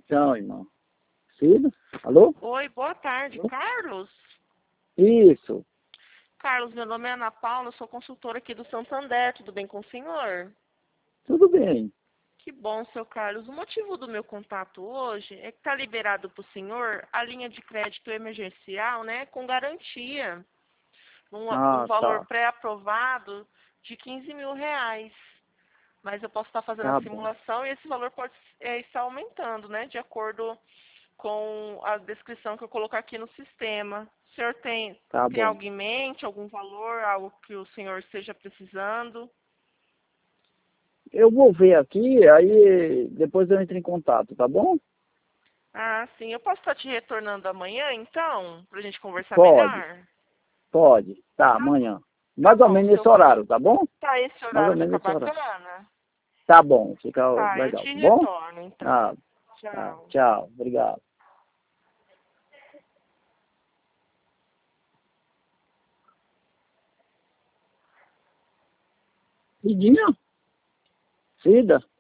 Tchau, irmão. Cida? Alô? Oi, boa tarde. Carlos? Isso. Carlos, meu nome é Ana Paula, eu sou consultora aqui do Santander. Tudo bem com o senhor? Tudo bem. Que bom, seu Carlos. O motivo do meu contato hoje é que está liberado para o senhor a linha de crédito emergencial, né, com garantia, um valor Tá. pré-aprovado de R$ 15.000. Mas eu posso estar fazendo a Tá bom. simulação e esse valor pode estar aumentando, né, de acordo com a descrição que eu colocar aqui no sistema. O senhor Tá tem bom. algo em mente, algum valor, algo que o senhor esteja precisando? Eu vou ver aqui, aí depois eu entro em contato, tá bom? Ah, sim. Eu posso estar te retornando amanhã, então, para a gente conversar Pode, melhor? pode. Tá, amanhã. Tá Mais ou bom, menos seu nesse horário, Carlos. tá bom? Tá, esse Mais ou horário fica menos nesse horário. bacana? Tá bom, fica Tá, eu legal, te tá bom? retorno, então. Ah, Tchau. tchau, obrigado. Cidinha? Cida?